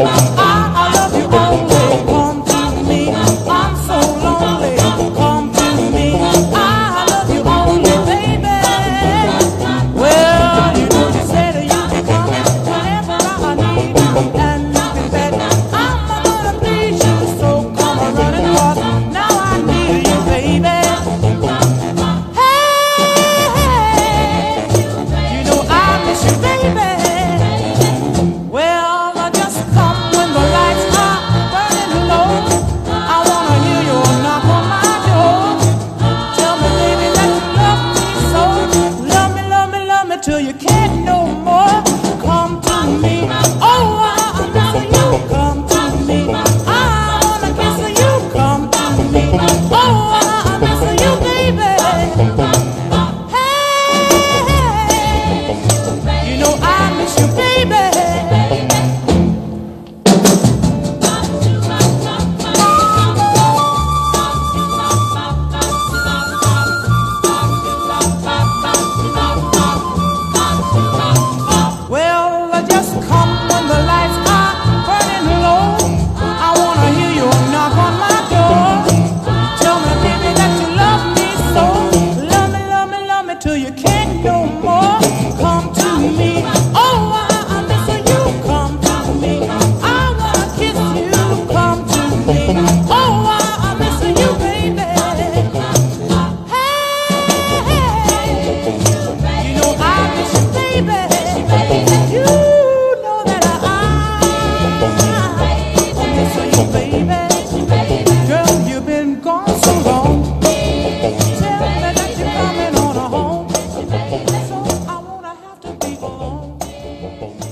I love you only. Come to me. I'm so lonely. Come to me. I love you only, baby. Well, you know you said that you can come whenever I need you, and you can bet I'm gonna please you. So come on running hard. Now I need you, baby. Hey, you know I miss you, baby. Well, I just come when the lights are burning low. I wanna hear your knock on my door. Tell me, baby, that you love me so. Love me, love me, love me till you can't no more. Come to me. Oh, I miss you. Come to me. I wanna kiss you. Come to me. Oh, I miss you, baby. Hey, you know I miss you, baby. Well, I just come when the lights are burning low. I wanna hear you knock on my door. Tell me, baby, that you love me so. Love me, love me, love me till you can't no more. Come to me. Oh, I miss you. Come to me. I wanna kiss you. Come to me. Oh, I miss you, baby. Hey, you know I miss you, baby. You know that I miss you, baby. Girl, you've been gone so long. Tell me that you're coming on home. So I wanna have to be alone.